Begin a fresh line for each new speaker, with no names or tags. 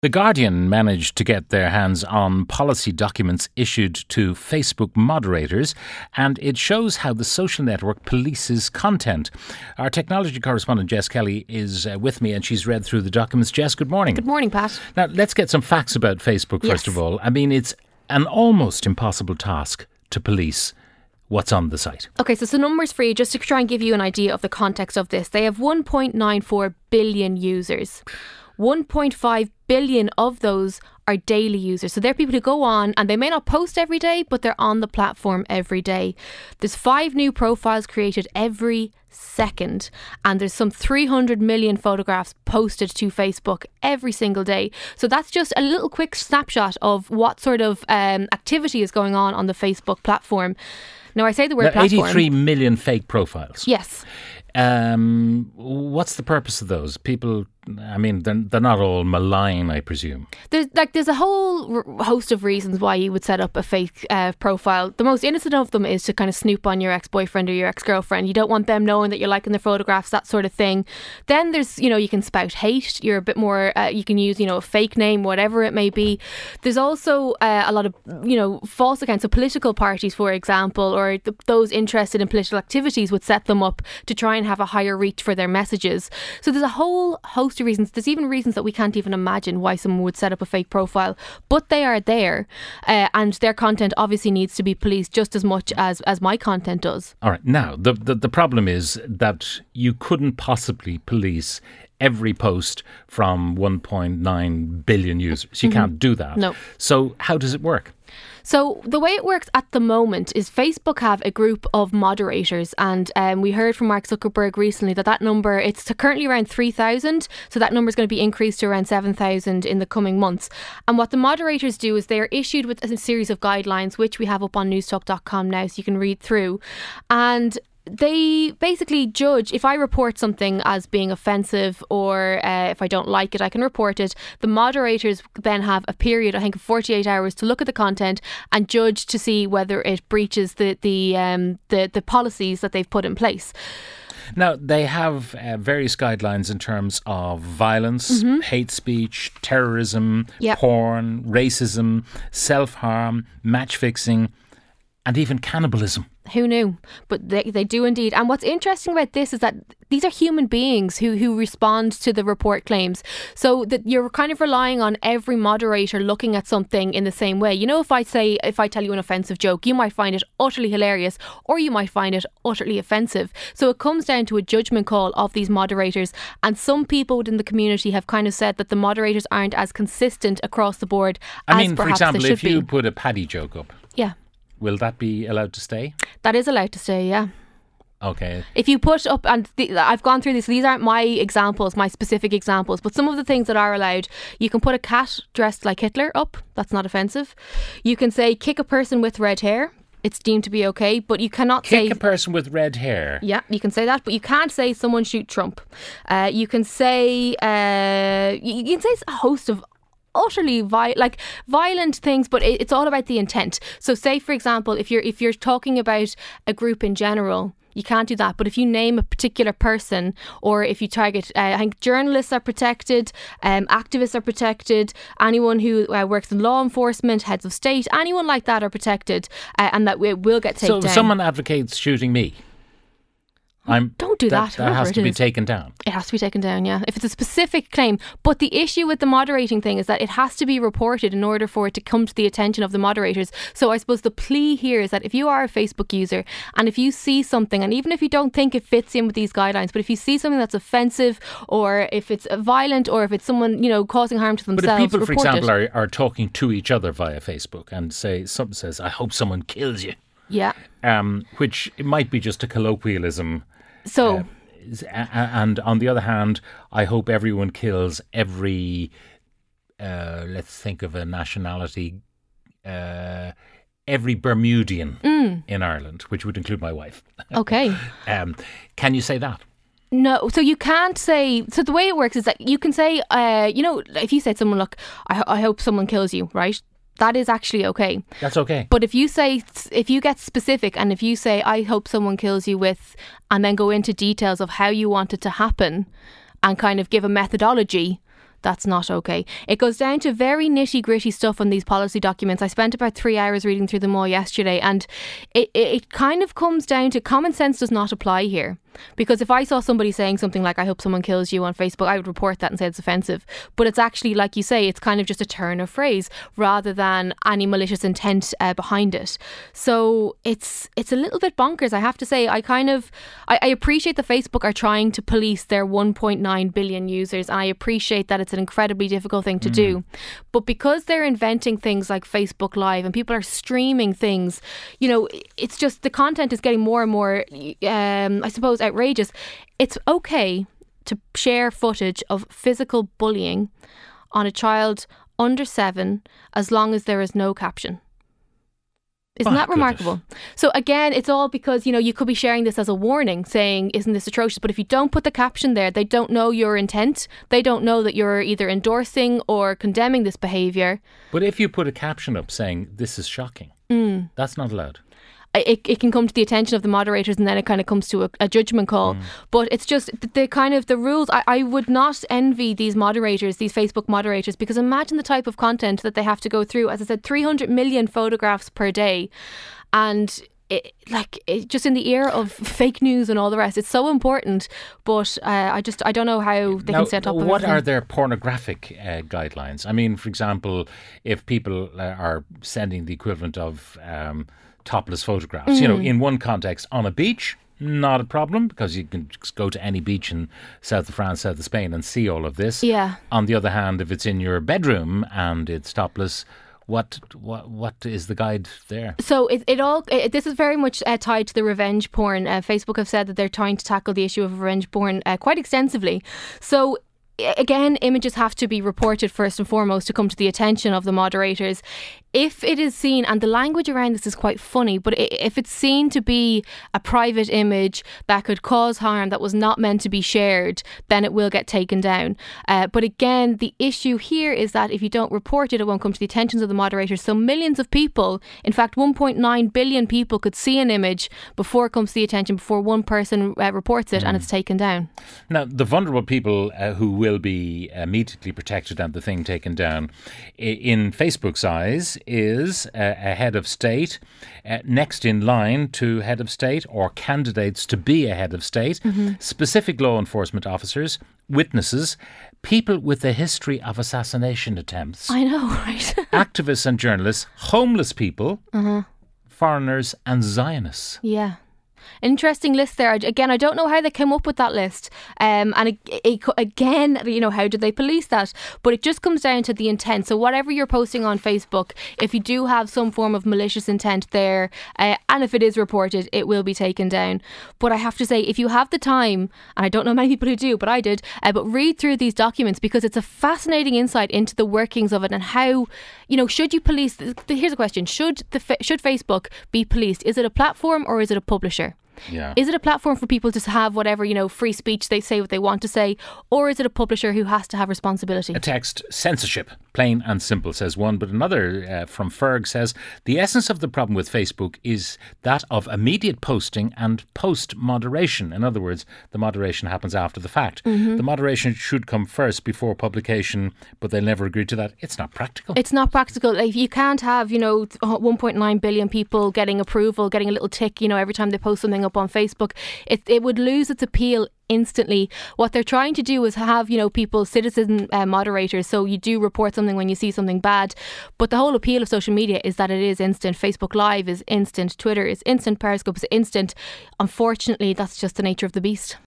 The Guardian managed to get their hands on policy documents issued to Facebook moderators, and it shows how the social network polices content. Our technology correspondent Jess Kelly is with me, and she's read through the documents. Jess, good morning.
Good morning, Pat.
Now, let's get some facts about Facebook, first of all. I mean, it's an almost impossible task to police what's on the site.
Okay, so some numbers for you, just to try and give you an idea of the context of this. They have 1.94 billion users. 1.5 billion of those are daily users. So they're people who go on and they may not post every day, but they're on the platform every day. There's 5 new profiles created every second, and there's some 300 million photographs posted to Facebook every single day. So that's just a little quick snapshot of what sort of activity is going on the Facebook platform. Now, I say the word platform.
83 million fake profiles.
Yes.
What's the purpose of those? People, I mean, they're not all malign, I presume.
There's a whole host of reasons why you would set up a fake profile. The most innocent of them is to kind of snoop on your ex-boyfriend or your ex-girlfriend. You don't want them knowing that you're liking their photographs, that sort of thing. Then there's, you can spout hate. You're a bit more, you can use, a fake name, whatever it may be. There's also a lot of, false accounts. So political parties, for example, or those interested in political activities would set them up to try and have a higher reach for their messages. So there's a whole host of reasons. There's even reasons that we can't even imagine why someone would set up a fake profile, but they are there, and their content obviously needs to be policed just as much as my content does.
All right. Now, the problem is that you couldn't possibly police every post from 1.9 billion users. You can't do that.
No.
So how does it work?
So the way it works at the moment is Facebook have a group of moderators, and we heard from Mark Zuckerberg recently that number, it's currently around 3,000, so that number is going to be increased to around 7,000 in the coming months. And what the moderators do is they are issued with a series of guidelines, which we have up on newstalk.com now, so you can read through. And they basically judge if I report something as being offensive, or if I don't like it, I can report it. The moderators then have a period, I think, of 48 hours to look at the content and judge to see whether it breaches the policies that they've put in place.
Now, they have various guidelines in terms of violence, hate speech, terrorism, porn, racism, self-harm, match-fixing, and even cannibalism.
Who knew? But they do indeed. And what's interesting about this is that these are human beings who respond to the report claims. So that you're kind of relying on every moderator looking at something in the same way. If I tell you an offensive joke, you might find it utterly hilarious, or you might find it utterly offensive. So it comes down to a judgment call of these moderators. And some people within the community have kind of said that the moderators aren't as consistent across the board as perhaps they should be.
For example, if you put a Paddy joke up.
Yeah.
Will that be allowed to stay?
That is allowed to stay, yeah.
Okay.
If you put up, and I've gone through this, these aren't my examples, my specific examples, but some of the things that are allowed, you can put a cat dressed like Hitler up. That's not offensive. You can say kick a person with red hair. It's deemed to be okay, but you cannot say...
Kick a person with red hair.
Yeah, you can say that, but you can't say someone shoot Trump. You can say... you can say a host of utterly violent things, but it's all about the intent. So say, for example, if you're talking about a group in general, you can't do that. But if you name a particular person, or if you target, I think journalists are protected, activists are protected, anyone who works in law enforcement, heads of state, anyone like that are protected, and that will get taken down.
So if someone advocates shooting me,
don't do that.
That has to be taken down.
It has to be taken down, yeah. If it's a specific claim. But the issue with the moderating thing is that it has to be reported in order for it to come to the attention of the moderators. So I suppose the plea here is that if you are a Facebook user, and if you see something, and even if you don't think it fits in with these guidelines, but if you see something that's offensive, or if it's violent, or if it's someone, causing harm to themselves,
but if people, for example, are talking to each other via Facebook, and someone says, I hope someone kills you.
Yeah.
Which it might be just a colloquialism.
So,
and on the other hand, I hope everyone kills every, let's think of a nationality, every Bermudian in Ireland, which would include my wife.
Okay.
Can you say that?
No, so you can't say. So the way it works is that you can say, if you say to someone, look, I hope someone kills you, right? That is actually okay.
That's okay.
But if you get specific, and if you say, I hope someone kills you with, and then go into details of how you want it to happen, and kind of give a methodology, that's not okay. It goes down to very nitty gritty stuff on these policy documents. I spent about 3 hours reading through them all yesterday, and it kind of comes down to common sense does not apply here. Because if I saw somebody saying something like, I hope someone kills you on Facebook, I would report that and say it's offensive. But it's actually, like you say, it's kind of just a turn of phrase rather than any malicious intent behind it. So it's a little bit bonkers, I have to say. I appreciate that Facebook are trying to police their 1.9 billion users. And I appreciate that it's an incredibly difficult thing to do. But because they're inventing things like Facebook Live and people are streaming things, you know, it's just the content is getting more and more, I suppose, outrageous. It's okay to share footage of physical bullying on a child under 7 as long as there is no caption. Isn't that remarkable? Goodness. So again, it's all because, you know, you could be sharing this as a warning saying, isn't this atrocious? But if you don't put the caption there, they don't know your intent. They don't know that you're either endorsing or condemning this behaviour.
But if you put a caption up saying, this is shocking, that's not allowed.
It can come to the attention of the moderators, and then it kind of comes to a judgment call. But it's just the rules. I would not envy these moderators, these Facebook moderators, because imagine the type of content that they have to go through. As I said, 300 million photographs per day. And just in the era of fake news and all the rest, it's so important. But I don't know how they can set up.
What are their pornographic guidelines? I mean, for example, if people are sending the equivalent of topless photographs, you know, in one context on a beach, not a problem, because you can just go to any beach in south of France, south of Spain and see all of this.
Yeah.
On the other hand, if it's in your bedroom and it's topless, what is the guide there?
So this is very much tied to the revenge porn. Facebook have said that they're trying to tackle the issue of revenge porn quite extensively. So again, images have to be reported first and foremost to come to the attention of the moderators. If it is seen, and the language around this is quite funny, but if it's seen to be a private image that could cause harm that was not meant to be shared, then it will get taken down. But again, the issue here is that if you don't report it, it won't come to the attention of the moderators. So millions of people, in fact 1.9 billion people, could see an image before it comes to the attention, before one person reports it and it's taken down.
Now, the vulnerable people who will be immediately protected and the thing taken down, in Facebook's eyes, is a head of state, next in line to head of state or candidates to be a head of state, specific law enforcement officers, witnesses, people with a history of assassination attempts.
I know, right?
Activists and journalists, homeless people, foreigners and Zionists.
Yeah. Interesting list there. Again, I don't know how they came up with that list. And again, you know, how did they police that? But it just comes down to the intent. So whatever you're posting on Facebook, if you do have some form of malicious intent there, and if it is reported, it will be taken down. But I have to say, if you have the time, and I don't know many people who do, but I did, but read through these documents, because it's a fascinating insight into the workings of it and how, you know, should you police? Here's a question. Should Facebook be policed? Is it a platform or is it a publisher?
Yeah.
Is it a platform for people to have whatever, you know, free speech, they say what they want to say, or is it a publisher who has to have responsibility?
A text, censorship, plain and simple, says one. But another from Ferg says, the essence of the problem with Facebook is that of immediate posting and post-moderation. In other words, the moderation happens after the fact. The moderation should come first before publication, but they'll never agree to that. It's not practical.
It's not practical. Like, you can't have, you know, 1.9 billion people getting approval, getting a little tick, you know, every time they post something up on Facebook. It would lose its appeal instantly. What they're trying to do is have, you know, people, citizen moderators, so you do report something when you see something bad. But the whole appeal of social media is that it is instant. Facebook Live is instant, Twitter is instant, Periscope is instant. Unfortunately, that's just the nature of the beast.